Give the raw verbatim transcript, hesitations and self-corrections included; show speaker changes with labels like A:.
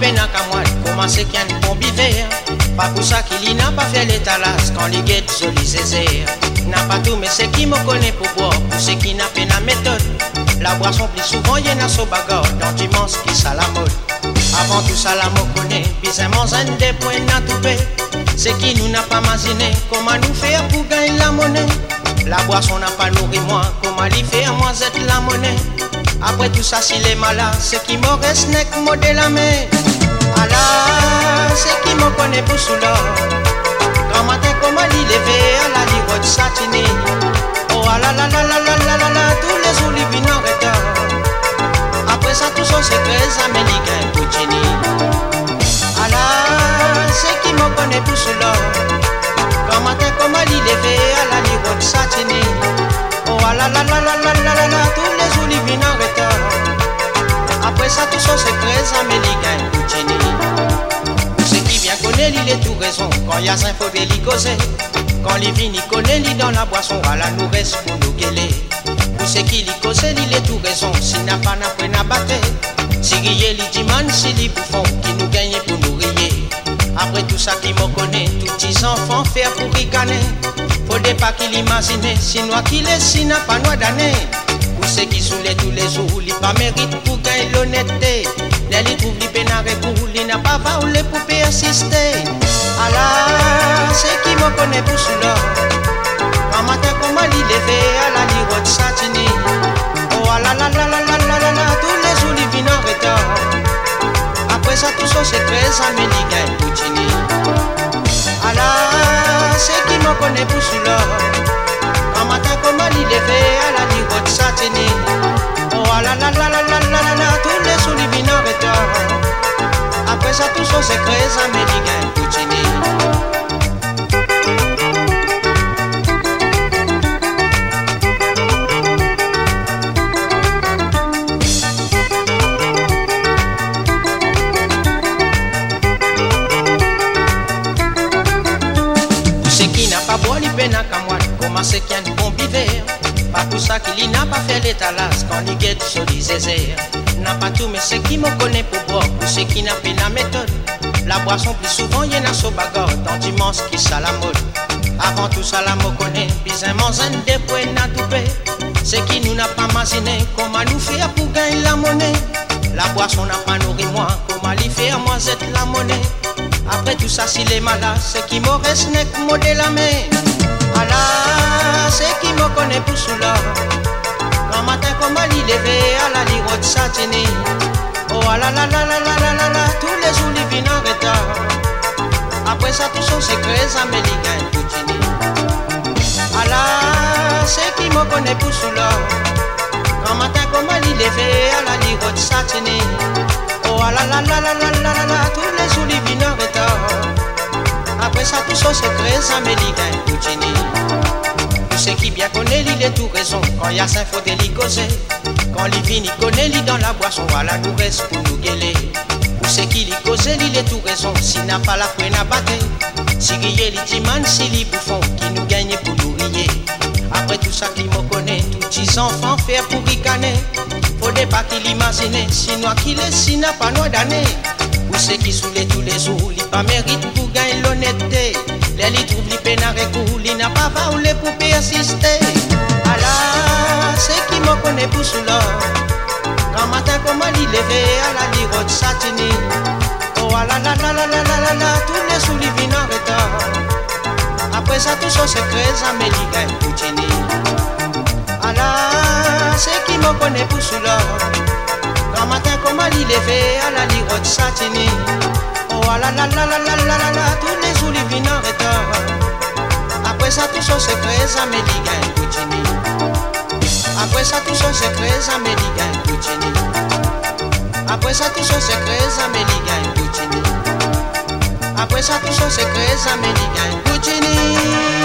A: peine à moi, comment c'est qu'il y a une bombe hiver. Pas pour ça qu'il n'a pas fait l'étalage quand les guettes jolies zézères. N'a pas tout, mais c'est qui me connaît pour boire, pour ceux qui n'a pas la méthode. La boisson plus souvent, y'en a sur bagarre, dans dimanche qui ça la mode. Avant tout ça, la me connaît, bizarrement, un des points n'a tout fait. C'est qui nous n'a pas imaginé, comment nous faire pour gagner la monnaie. La boisson n'a pas nourri moi, comment lui faire moi être la monnaie. Après tout ça, s'il est malade, c'est qui me reste n'est que de la main. Allah, c'est qui me connaît pour sous l'or. Quand matin, comment il levé à la lirotte satinée. Oh la la la la la la la la, tous les jours, il vient en retard. Après ça, tout son secret, américain, Poutini. Allah, c'est qui me connaît pour sous l'or. Quand matin, comment il levé à la lirotte satinée. Oh la la la la la la la la, tous les jours, il vient en retard. Après ça, tout son secret, américain, Poutini. Ceux qui bien connaît, il est tout raison. Quand il y a un faux délit causé. Quand les vins, il connaît, il dans la boisson. À la nous reste pour nous guéler. Pour ceux qui l'y causent, il est tout raison. S'il n'a pas, n'a pas, n'a pas battu. Si riez, il dit man, si les bouffons qui nous gagnent pour nous rier. Après tout ça qui me connaît, tous petits enfants faire pour ricaner. Faudrait pas qu'il imagine, sinon qu'il est, s'il n'a pas noix d'année. Pour ceux qui saoulent tous les jours, il pas mérite pour gagner l'honnêteté. Les li trouve li pénare pour li n'a pas va ou les poupées assister. Allah, c'est qui me connaît pour sous l'or. Un matin comment li levé à la lirotte satinée. Oh la la la la la la la la, tous les jours li vient en retard. Après ça tout son secret, ça me dit gagne Poutini. Allah, c'est qui me connaît pour sous l'or. Un matin comment li levé à la lirotte satinée. Oh la la la la la la la, tous les jours li vient en retard. Après ça tout son secret, ça me dit gagne Poutini. Comment c'est qu'il y a une bombe hiver. Pas pour ça qu'il n'a pas fait l'étalage quand il guette sur les zézères. N'a pas tout mais c'est qui me connaît pour boire. Pour ceux qui n'a pas la méthode. La boisson plus souvent y'en a sur bagarre. Dans dimanche qui ça la mode. Avant tout ça la me connaît. Bizarrement un des points n'a tout fait. C'est qui nous n'a pas imaginé. Comment nous faire pour gagner la monnaie. La boisson n'a pas nourri moi. Comment lui faire moi être la monnaie. Après tout ça s'il est malade. C'est qui me reste n'est que mot de la main. Allah, c'est qui me connaît pour sous l'or. Quand matin, comment il levé à la lirotte satinée. Oh la la la la la la la la, tous les jours il vient en retard. Après ça, tout son secret, américain, Poutini. Allah, c'est qui me connaît pour sous l'or. Quand matin, comment il levé à la lirotte satinée. Oh la la la la la la la la, tous les jours il vient en retard. Après ça, tout son secret, américain, Poutini. Tout ce qui bien connaît, il est tout raison. Quand il y a cinq faux délits causés. Quand il vient, il connaît, il dans la boisson. Voilà, nous reste pour nous guéler. Pour ce qui l'y cause, il est tout raison. S'il n'a pas la peine à battre. Si riez, il dit man, si les bouffons qui nous gagnent pour nous rier. Après tout ça qui me connaît, tous petits enfants faire pour ricaner. Faudrait pas qu'il imagine, sinon qu'il est, s'il n'a pas noix d'année. Pour ceux qui saoulent tous les jours, il pas mérite pour gagner l'honnêteté. Les li trouve li pénare pour li n'a pas va ou les poupées assister. Allah, c'est qui me connaît pour sous l'or. Quand matin comment il levé à la lirotte satinée. Oh la la la la la la la la, tous les jours il vient en retard. Après ça tout son secret, américain, Poutini. Allah, c'est qui me connaît pour sous l'or. Quand matin comment il levé à la lirotte satinée. Oh la la la la la la la la, tous les jours il vient en retard. Après ça tout son secret, américain, Poutini. Après ça tout son secret, américain, Poutini. Après ça tout son secret, américain, Poutini. Après ça tout son secret, américain, Poutini.